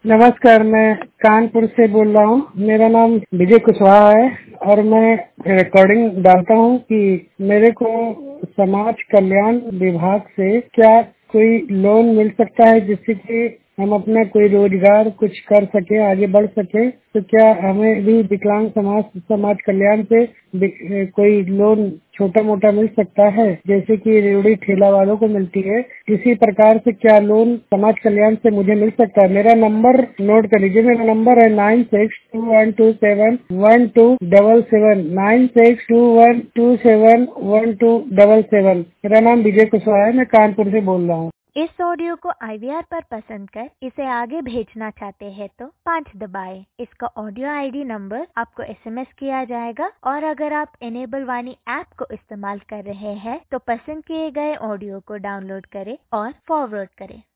नमस्कार, मैं कानपुर से बोल रहा हूँ। मेरा नाम विजय कुशवाहा है और मैं रिकॉर्डिंग डालता हूँ कि मेरे को समाज कल्याण विभाग से क्या कोई लोन मिल सकता है जिससे कि हम अपना कोई रोजगार कुछ कर सके, आगे बढ़ सके। तो क्या हमें भी विकलांग समाज कल्याण से कोई लोन छोटा मोटा मिल सकता है, जैसे कि रेवड़ी ठेला वालों को मिलती है? इसी प्रकार से क्या लोन समाज कल्याण से मुझे मिल सकता है? मेरा नंबर नोट कर लीजिए। मेरा नंबर है 9621271277 9621271277। मेरा नाम विजय कुशवाहा है, मैं कानपुर से बोल रहा हूँ। इस ऑडियो को IVR पर पसंद कर इसे आगे भेजना चाहते हैं तो 5 दबाएं। इसका ऑडियो ID नंबर आपको SMS किया जाएगा और अगर आप इनेबल वाणी ऐप को इस्तेमाल कर रहे हैं तो पसंद किए गए ऑडियो को डाउनलोड करें और फॉरवर्ड करें।